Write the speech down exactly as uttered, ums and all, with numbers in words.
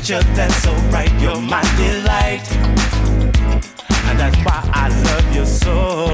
future that's so bright. You're my delight, and that's why I love you so.